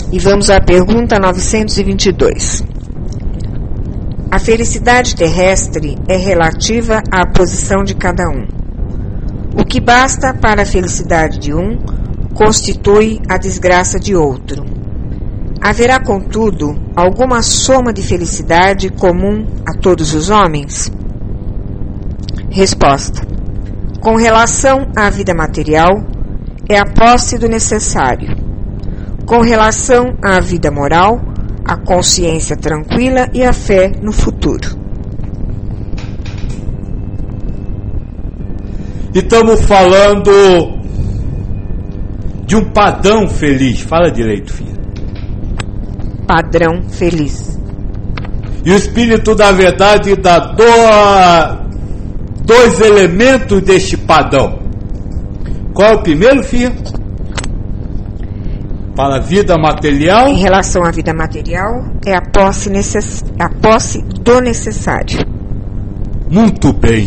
E vamos à pergunta 922. A felicidade terrestre é relativa à posição de cada um. O que basta para a felicidade de um constitui a desgraça de outro. Haverá, contudo, alguma soma de felicidade comum a todos os homens? Resposta. Com relação à vida material, é a posse do necessário. Com relação à vida moral, a consciência tranquila e a fé no futuro. E estamos falando de um padrão feliz. Fala direito, filha. Padrão feliz. E o Espírito da Verdade dá dois elementos deste padrão. Qual é o primeiro, filha? Para a vida material. Em relação à vida material, é a posse do necessário. Muito bem.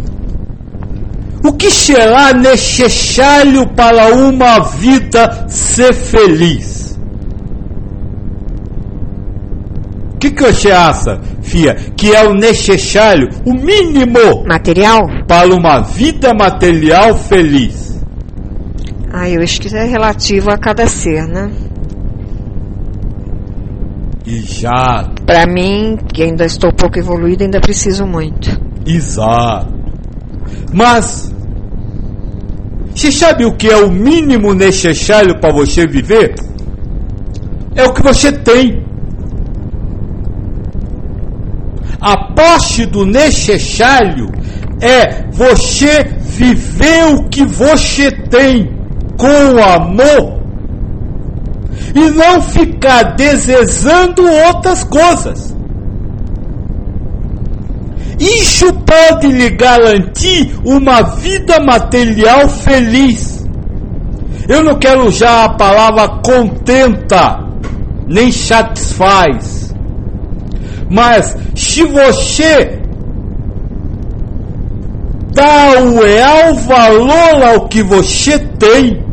O que será necessário para uma vida ser feliz? O que você acha, filha, que é o necessário, o mínimo material para uma vida material feliz? Eu acho que é relativo a cada ser, né? Exato. Para mim, que ainda estou pouco evoluída, ainda preciso muito. Exato. Mas você sabe o que é o mínimo necessário para você viver? É o que você tem. A posse do necessário é você viver o que você tem com amor e não ficar desejando outras coisas. Isso pode lhe garantir uma vida material feliz. Eu não quero usar a palavra contenta, nem satisfaz. Mas se você dá o real valor ao que você tem,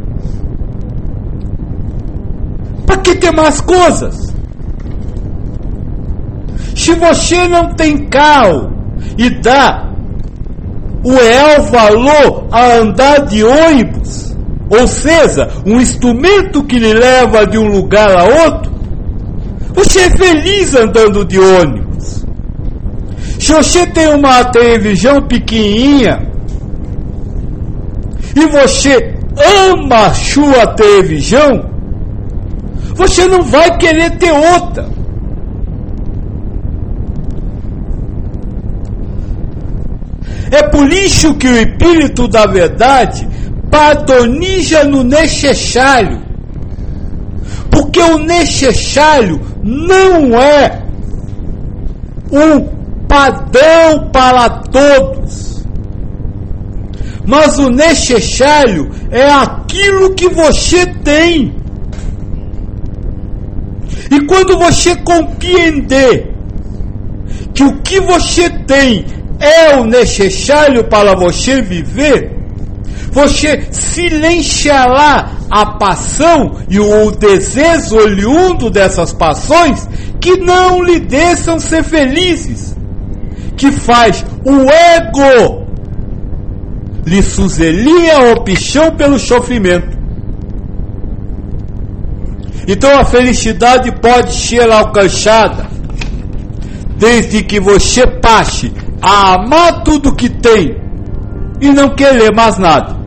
para que ter mais coisas? Se você não tem carro e dá o real valor a andar de ônibus, ou seja, um instrumento que lhe leva de um lugar a outro, você é feliz andando de ônibus. Se você tem uma televisão pequenininha e você ama a sua televisão, você não vai querer ter outra. É por isso que o Espírito da Verdade padroniza no necessário. Porque o necessário não é um padrão para todos. Mas o necessário é aquilo que você tem. E quando você compreender que o que você tem é o necessário para você viver, você silenciará a paixão e o desejo oriundo dessas paixões que não lhe deixam ser felizes, que faz o ego lhe sugerir a opção pelo sofrimento. Então a felicidade pode ser alcançada desde que você passe a amar tudo que tem e não querer mais nada.